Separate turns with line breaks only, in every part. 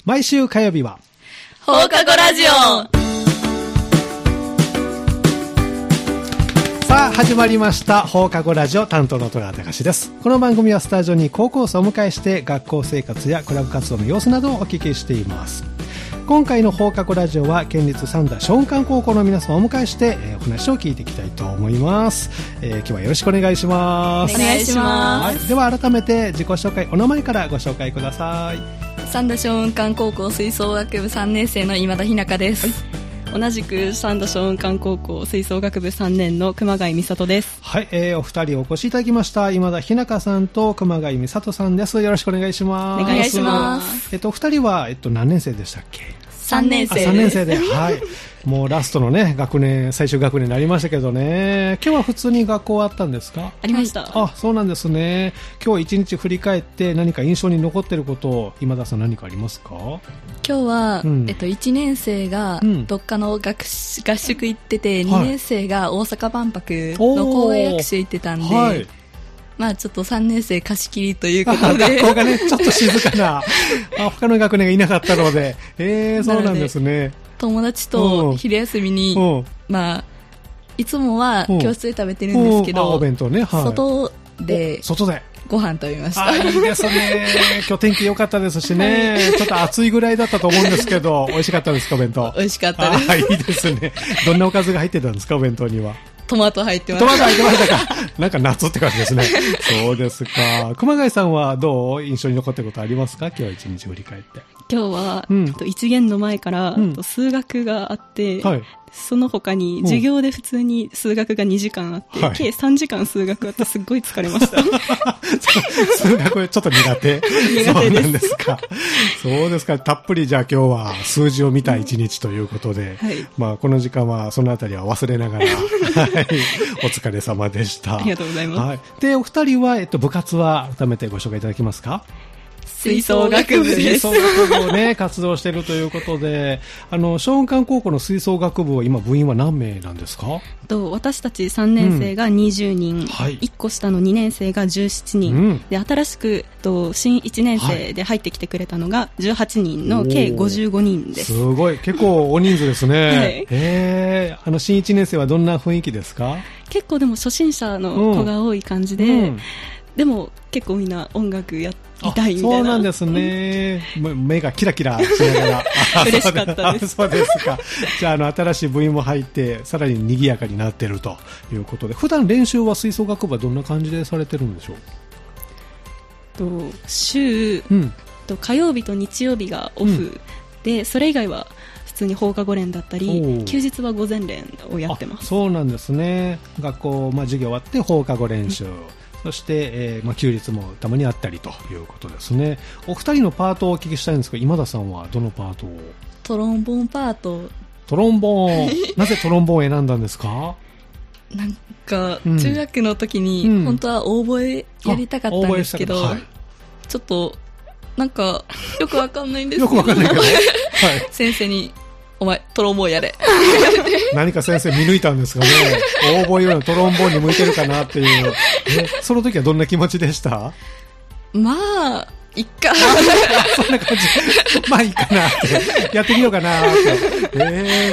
毎週火曜日は
放課後ラジオ。
さあ始まりました放課後ラジオ、担当の戸川隆です。この番組はスタジオに高校生をお迎えして学校生活やクラブ活動の様子などをお聞きしています。今回の放課後ラジオは県立三田松雲館高校の皆様をお迎えして、お話を聞いていきたいと思います。今日はよろしくお願いします。
お願いします。
はい、では改めて自己紹介、お名前からご紹介ください。
三田松雲館高校吹奏楽部3年生の今田ひなかです。
はい、同じく三田松雲館高校吹奏楽部3年の熊谷美里です。
はい、お二人お越しいただきました。今田ひなかさんと熊谷美里さんです。よろしくお願いします。
お願いします。
お二人は、何年生でしたっけ
？3年生です。
3年生で、はい。もうラストのね、学年、最終学年になりましたけどね。今日は普通に学校あったんですか？
ありました。
あ、そうなんですね。今日一日振り返って何か印象に残っていること、今田さん何かありますか？
今日は、1年生がどっかの合宿行ってて、2年生が大阪万博の公演学習行ってたんで、はい、まあちょっと3年生貸し切りということで
学校がねちょっと静かな他の学年がいなかったのでそうなんですね。
友達と昼休みにまあいつもは教室で食べてるんですけど、
お弁当ね、はい、
外でご飯食べました。
いいですね。今日天気良かったですしね、ちょっと暑いぐらいだったと思うんですけど美味しかったですか？お弁当
美味しかったです。
いいですね。どんなおかずが入ってたんですか？お弁当には
トマト入ってました。
トマト入ってましたか？なんか夏って感じですね。そうですか。熊谷さんはどう印象に残ってることありますか？今日は一日振り返って。
今日は、一限の前から、数学があって、はい、その他に授業で普通に数学が2時間あって、計3時間数学あってすっごい疲れました。
数学ちょっと苦手？苦手です。そうなんですか。そうですか。たっぷりじゃあ今日は数字を見た一日ということで、まあこの時間はそのあたりは忘れながら、はい、お疲れ様でした。
ありがとうございます。
はい、でお二人は部活は改めてご紹介いただけますか？
吹奏楽部です。
吹奏楽部をね活動しているということで、松雲館高校の吹奏楽部は今部員は何名なんですか？
私たち3年生が20人、1個下の2年生が17人、で新しく新1年生で入ってきてくれたのが18人の計55人です。
すごい、結構大人数ですね。新1年生はどんな雰囲気ですか？
結構でも初心者の子が多い感じで、でも結構みんな音楽やっていたいみたいな。
そうなんですね。目がキラキラしながら
嬉しかったです。
そうですか。じゃあ新しい部員も入ってさらに賑やかになっているということで、普段練習は吹奏楽部はどんな感じでされてるんでしょう？
週、火曜日と日曜日がオフ、でそれ以外は普通に放課後練だったり休日は午前練をやってます。
そうなんですね。学校、授業終わって放課後練習、そして、休日もたまにあったりということですね。お二人のパートをお聞きしたいんですが、今田さんはどのパートを？
トロンボーンパート。
トロンボーンなぜトロンボーンを選んだんですか？
なんか、中学の時に本当はオーボエやりたかったんですけど、ちょっとなんかよくわかんないんですけど、先生にお前トロンボーンやれ
何か先生見抜いたんですかね。オーボエよりのトロンボーンに向いてるかなっていう、その時はどんな気持ちでした？
まあいっか
そんな感じ。まあいいかなってやってみようかなって。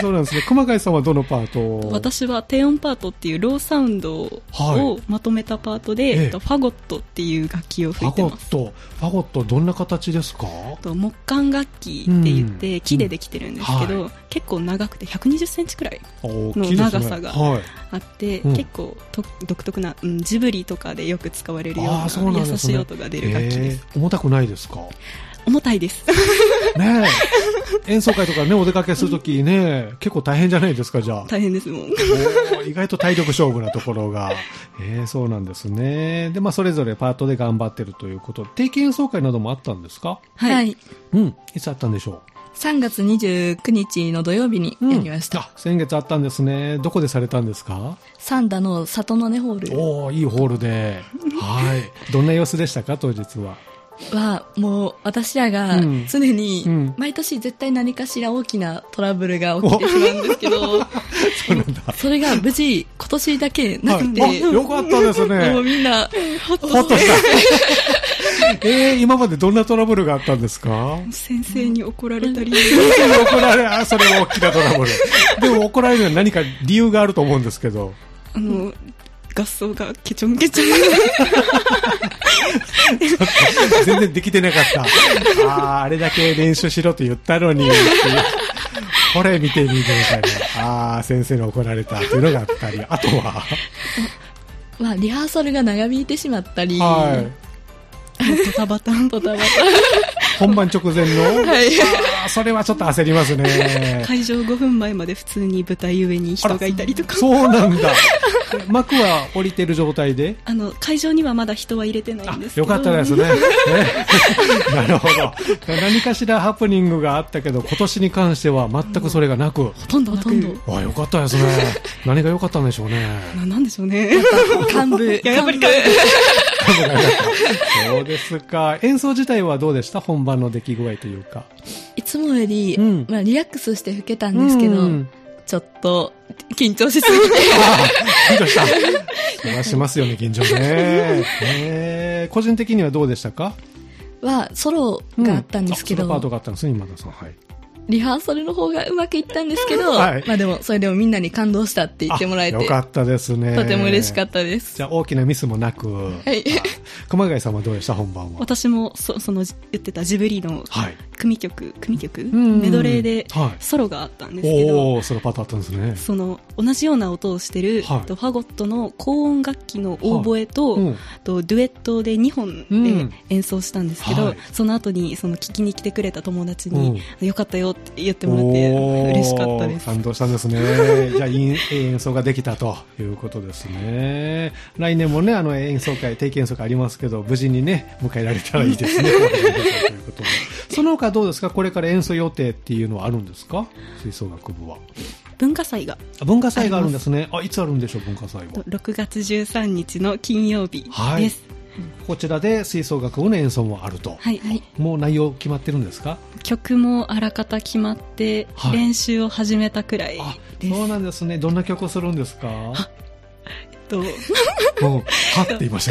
そうなんですね。熊谷さんはどのパート？
私は低音パートっていうローサウンドをまとめたパートで、ファゴットっていう楽器を吹いてます。
ファゴットどんな形ですか？
木管楽器って言って木でできてるんですけど、結構長くて120センチくらいの長さがあって、結構独特な、ジブリとかでよく使われるような優しい音が出る楽器です。
重たくないですか？
重たいです
ねえ、演奏会とかねお出かけするときね、結構大変じゃないですか？じゃあ
大変ですもん。
意外と体力勝負なところが、そうなんですね。でそれぞれパートで頑張ってるということで、定期演奏会などもあったんですか？
はい、
いつあったんでしょう
？3月29日の土曜日にやりました。
先月あったんですね。どこでされたんですか？
三田の里の根ホール。
いいホールでどんな様子でしたか？当日は
もう私らが常に毎年絶対何かしら大きなトラブルが起きてしまうんですけどそれが無事今年だけなくて、
よかったですね。
もうみんなホッとし
今までどんなトラブルがあったんですか？
先生に怒られたり。
先生に怒られ、それは大きなトラブル。でも怒られるのは何か理由があると思うんですけど。
合奏がケチョンケチョン。
全然できてなかった。あれだけ練習しろと言ったのに。これ見てみてみたいな。先生に怒られたっていうのがあったり。あとは
リハーサルが長引いてしまったり。
はい。
ドタバタン。
本番直前の、
はい、
それはちょっと焦りますね。
会場5分前まで普通に舞台上に人がいたりとか。
そうなんだ。幕は降りてる状態で、
会場にはまだ人は入れてないんですけど。
よかったですね。なるほど。何かしらハプニングがあったけど、今年に関しては全くそれがなく。
ほとんど。
よかったですね。何が良かったんでしょうね。
なんでしょうね。
幹部。
やっぱり幹部。
そうですか。演奏自体はどうでした？本番の出来具合というか。
いつもより、リラックスして吹けたんですけど、ちょっと緊張しすぎて。
緊張した。それはしますよね、緊張ね。個人的にはどうでしたか？
ソロがあったんですけど。
ソロパートがあったんですね、今田さん。はい。
リハーサルの方がうまくいったんですけど、でもそれでもみんなに感動したって言ってもらえて、
よかったですね。
とても嬉しかったです。
じゃあ大きなミスもなく、はい。熊谷さんはどうでした？本番は。
私もその言ってたジブリの組曲、メドレーでソロがあったんですけど、
ソロパートあったんですね。
同じような音をしてる、ファゴットの高音楽器のオーボエと、デュエットで2本で演奏したんですけど、その後に聞きに来てくれた友達に、よかったよって言ってもらって嬉しかったです。
感動したんですね。じゃあいい演奏ができたということですね。来年もね、演奏会、定期演奏会ありますけど、無事にね、迎えられたらいいですね。ということで。その他どうですか？これから演奏予定っていうのはあるんですか？吹奏楽部は。
文化祭が
あるんですね。いつあるんでしょう？文化祭は
6月13日の金曜日です。はい、
こちらで吹奏楽部の演奏もあると。
はい。
もう内容決まってるんですか？
曲もあらかた決まって、練習を始めたくらいです。
そうなんですね。どんな曲をするんですか？はって言いました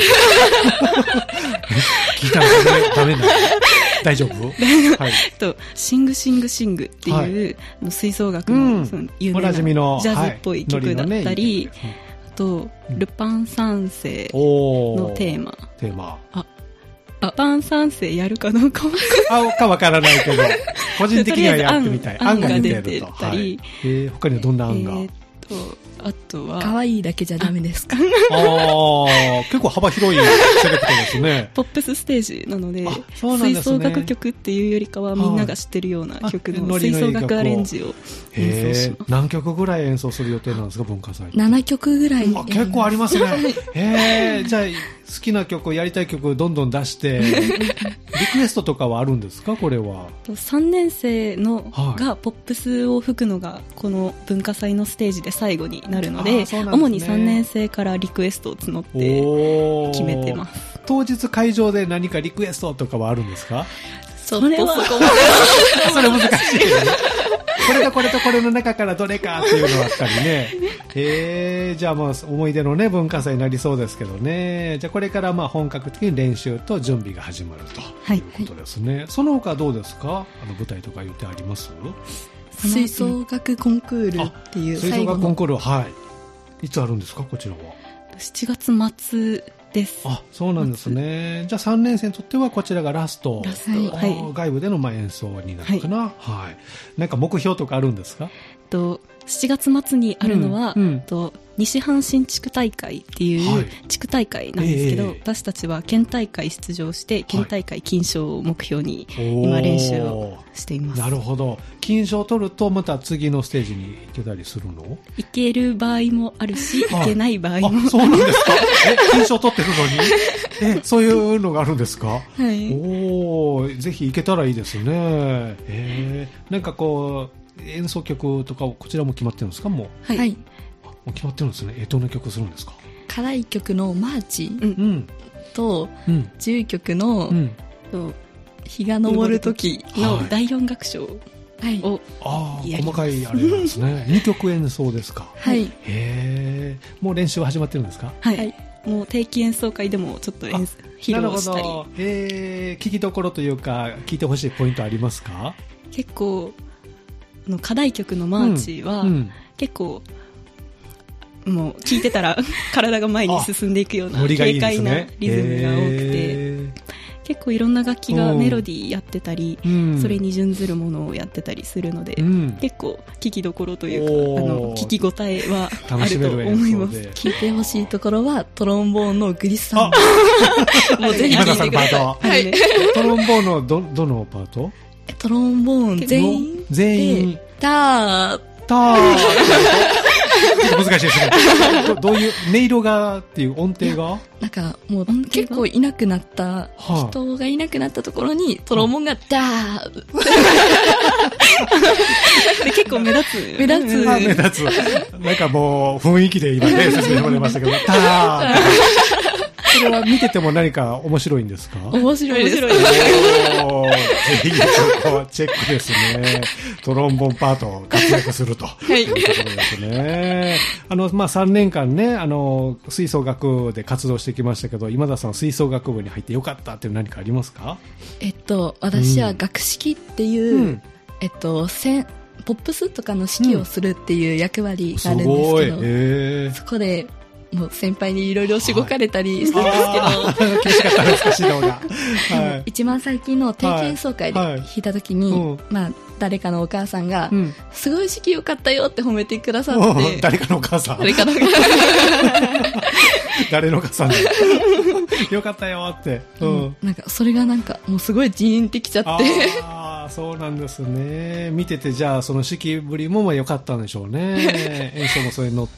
けど聞いたらダメなの？大丈夫？
はい。シングっていう、吹奏楽の有名なジャズっぽい曲だったり、あとルパン三世のテーマ。ルパン三世やるかどうか
わからないけど、個人的にはやってみたい。
案が出てたり、
他にはどんな案が？
あとは
可愛いだけじゃダメですか？
結構幅広いセレクトですね。
ポップスステージなので、吹奏楽曲っていうよりかはみんなが知ってるような曲の吹奏楽アレンジを演奏します。
何曲ぐらい演奏する予定なんですか？文化祭。
7曲ぐらい。
結構ありますね。じゃあ好きな曲、やりたい曲どんどん出してリクエストとかはあるんですか？これは
3年生のがポップスを吹くのがこの文化祭のステージで最後になるので、主に3年生からリクエストを募って決めてます。
当日会場で何かリクエストとかはあるんですか？
それは
それ難しいよね。これとこれとこれの中からどれかっていうのがあったりね。じゃあもう思い出のね文化祭になりそうですけどね。じゃあこれから本格的に練習と準備が始まるということですね。その他どうですか？舞台とか予定あります？
吹奏楽コンクールっていう
吹奏楽コンクールは、いつあるんですか？こちらは
7月末です。
そうなんですね。じゃあ3年生にとってはこちらがラスト、外部での演奏になるかな。なんか目標とかあるんですか
？7月末にあるのは、西阪神地区大会っていう地区大会なんですけど、私たちは県大会出場して県大会金賞を目標に今練習をしています。
なるほど。金賞を取るとまた次のステージに行けたりするの？
行ける場合もあるし、行けない場合も。
そうなんですか？金賞取ってるのにそういうのがあるんですか？ぜひ行けたらいいですね。なんかこう演奏曲とかこちらも決まってるんですか？もう
はい。
決まってるんですね。どんな曲するんですか？
課題曲のマーチと自由曲の日が昇る時の
第4楽章を
細かいあれなんですね。2曲演奏ですか？
はい。
もう練習は始まってるんですか？
はい。 も定期演奏会でもちょっと披露したり。なるほど。
聞きどころというか聞いてほしいポイントありますか？
結構課題曲のマーチは、結構もう聴いてたら体が前に進んでいくような軽快なリズムが多くて、結構いろんな楽器がメロディーやってたり、それに準ずるものをやってたりするので、結構聴きどころというか聴き応えはあると思います。
聴いてほしいところはトロンボーンのグリッサンもうぜひ聴いてください。はい、
トロンボーンのどのパート？
トロンボーン全員ターち
ょっと難しいですね。どういう音色がっていう音程が
なんかもう結構いなくなった人がいなくなったところにトロンボーンがダー
で結構目立つ
なんかもう雰囲気で今ね説明してもらいましたけどダーそれは見てても何か面白いんですか？
面白いです。ぜ
ひそこチェックですね。トロンボンパート活躍するということですね。3年間ね、吹奏楽で活動してきましたけど、今田さん吹奏楽部に入ってよかったっていう何かありますか？
私は楽式っていう、ポップスとかの指揮をするっていう役割があるんですけど、そこでもう先輩にいろいろしごかれたりしたんですけど、
厳しかったですか、指導が。
一番最近の定期演奏会で弾いた時に、誰かのお母さんが、すごい指揮良かったよって褒めてくださって。
誰かのお母さん誰のお母さんよかったよって。
なんかそれがなんかもうすごいジーンってきちゃって。
そうなんですね。見ててじゃあその指揮ぶりも良かったんでしょうね。演奏もそれに乗って。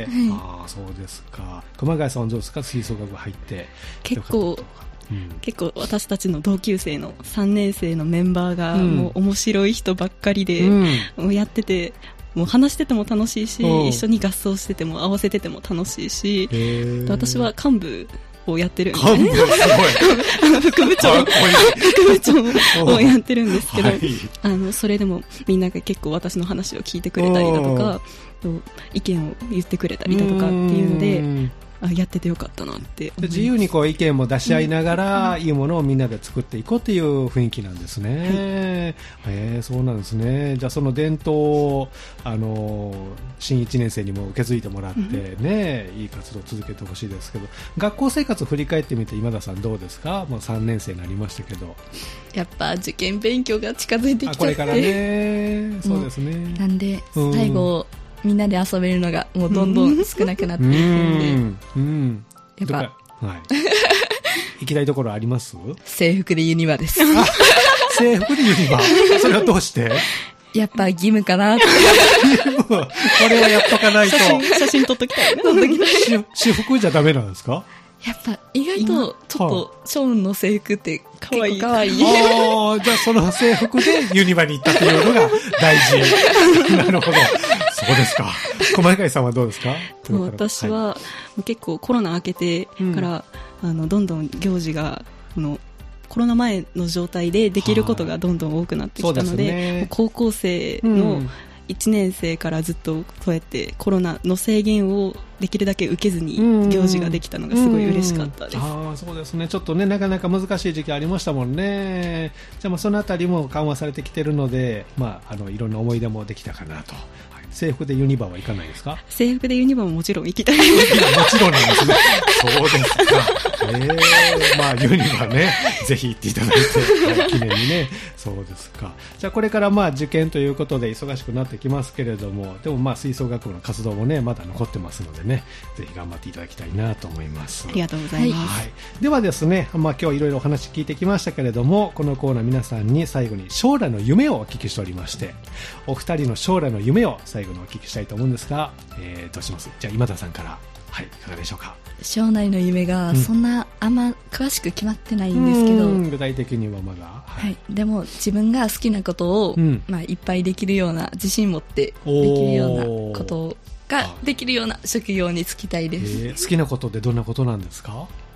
そうですか。熊谷さんはどうですか？吹奏楽部入って
結構私たちの同級生の3年生のメンバーがもう面白い人ばっかりで、もうやっててもう話してても楽しいし、一緒に合奏してても合わせてても楽しいし、私は幹部をやってるんですね。副部長をやってるんですけど、それでもみんなが結構私の話を聞いてくれたりだとか、意見を言ってくれたりだとかっていうので、やっててよかったなって
自由にこう意見も出し合いながら、いいものをみんなで作っていこうっていう雰囲気なんですね。そうなんですね。じゃあその伝統を新1年生にも受け継いでもらってね、いい活動を続けてほしいですけど、学校生活を振り返ってみて今田さんどうですか？もう3年生になりましたけど、
やっぱ受験勉強が近づいてきちゃって、
これからね。そうですね。
なんで最後みんなで遊べるのがもうどんどん少なくなっていくんで、やっぱ
行きたいところあります？
制服でユニバです。
制服でユニバ？それはどうして？
やっぱ義務かなって。
これはやっとかないと。
写真撮っときたいね。
私服じゃダメなんですか？
やっぱ意外とちょっとショーンの制服ってかわいい。じゃ
あその制服でユニバに行ったというのが大事。なるほど。そうですか。熊谷さんはどうですか？
私は結構コロナ明けてから、どんどん行事がコロナ前の状態でできることがどんどん多くなってきたので、高校生の1年生からずっとそうやってコロナの制限をできるだけ受けずに行事ができたのがすごい嬉しかったです。
そうですね。ちょっとね、なかなか難しい時期ありましたもんね。じゃあそのあたりも緩和されてきているので、いろんな思い出もできたかなと。制服でユニバは行かないですか？
制服でユニバももちろん行きたい。
もちろんなんですね。そうですか。ユニバね、ぜひ行っていただいて、記念にね。そうですか。じゃあこれから受験ということで忙しくなってきますけれども、でも吹奏楽部の活動もね、まだ残ってますのでね、ぜひ頑張っていただきたいなと思います。
ありがとうございます。
ではですね、今日いろいろお話聞いてきましたけれども、このコーナー皆さんに最後に将来の夢をお聞きしておりまして、お二人の将来の夢を最後にお聞きしたいと思うんですが、どうします？じゃあ今田さんから、いかがでしょうか？
将来の夢がそんなあんま詳しく決まってないんですけど、
具体的にはまだ、
でも自分が好きなことを、いっぱいできるような、自信持ってできるようなことができるような職業に就きたいです。
好きなことってどんなことなんですか？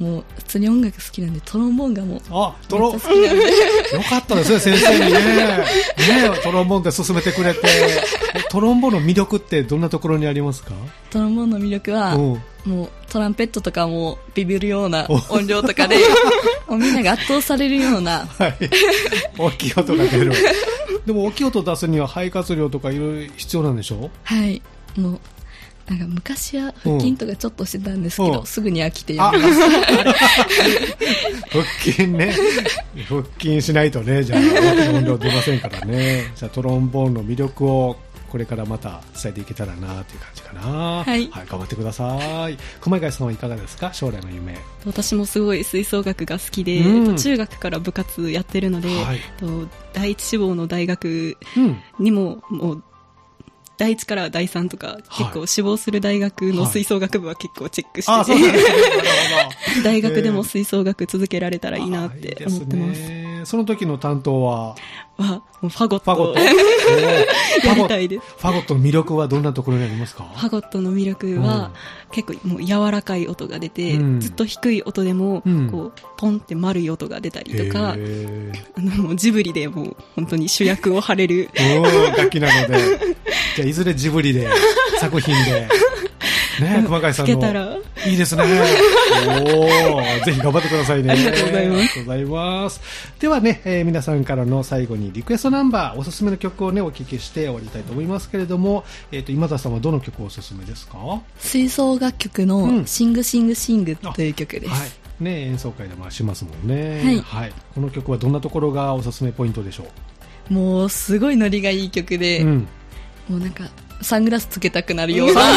もう普通に音楽好きなんでトロンボーンがもうめっちゃ好きなんで
よかったですね、先生にねトロンボーンが勧めてくれて。トロンボーンの魅力ってどんなところにありますか？
トロンボーンの魅力はもうトランペットとかもビビるような音量とかでもうみんなが圧倒されるような、はい、
大きい音が出る。でも大きい音出すには肺活量とかいろいろ必要なんでしょ？
はい、もうなんか昔は腹筋とかちょっとしてたんですけど、すぐに飽きてやめました
腹筋ね、腹筋しないとね、じゃあ大きな音量出ませんからね。じゃあトロンボーンの魅力をこれからまた伝えていけたらなという感じかな。はい、はい、頑張ってください。熊谷さんはいかがですか？将来の夢。
私もすごい吹奏楽が好きで、中学から部活やってるので、はい、第一志望の大学にも、もう第1から第3とか結構志望する大学の吹奏楽部は結構チェックしてて、大学でも吹奏楽続けられたらいいなって思ってます。
その時の担当は
ファゴットやりたいです。
ファゴットの魅力はどんなところにありますか？
ファゴットの魅力は、結構もう柔らかい音が出て、ずっと低い音でも、こうポンって丸い音が出たりとか、もうジブリでもう本当に主役を張れる
楽器なのでじゃあいずれジブリで作品でね、熊谷さんの
つけたら
いいですね。ぜひ頑張ってくださいね。
ありがとうございます。
ありがとうございます。ではね、皆さんからの最後にリクエストナンバー、おすすめの曲をねお聞きして終わりたいと思いますけれども、今田さんはどの曲をおすすめですか？
吹奏楽曲のシングシングシングという曲です。
はいね、演奏会でもしますもんね。はい、はい。この曲はどんなところがおすすめポイントでしょ
う？もうすごいノリがいい曲で、もうなんかサングラスつけたくなるような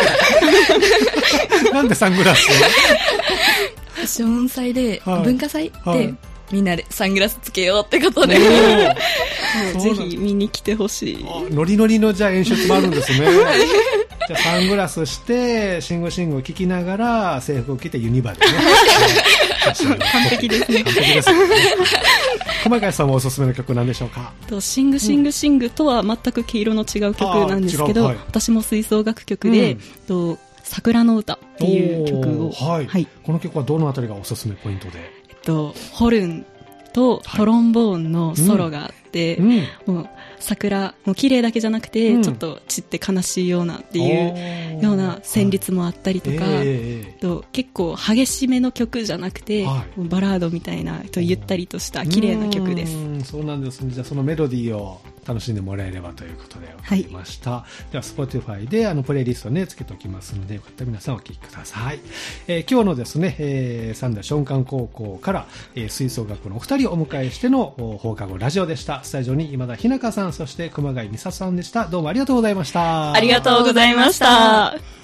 なんでサングラス？
ファッション祭で、文化祭で、みんなでサングラスつけようってことで
ぜひ見に来てほしい。
ノリノリのじゃあ演出もあるんですね。じゃあサングラスしてシンゴシンゴを聴きながら制服を着てユニバでね
完璧ですね。
完璧ですね。熊谷さんはおすすめの曲なんでしょうか？
シングシングシングとは全く毛色の違う曲なんですけど、私も吹奏楽曲で、桜の歌っていう曲を、
この曲はどのあたりがおすすめポイントで？
ホルンとトロンボーンのソロがあって、もう桜も綺麗だけじゃなくて、ちょっと散って悲しいようなっていうような旋律もあったりとか、結構激しめの曲じゃなくて、バラードみたいなゆったりとした綺麗な曲です。
そうなんですね。じゃあそのメロディーを楽しんでもらえればということで分かりました。では Spotify でプレイリストねつけておきますので、よかったら皆さんお聴きください。今日のですね、三田松漢高校から、吹奏楽のお二人をお迎えしての放課後ラジオでした。スタジオに今田ひなかさん、そして熊谷美沙さんでした。どうもありがとうございました。
ありがとうございました。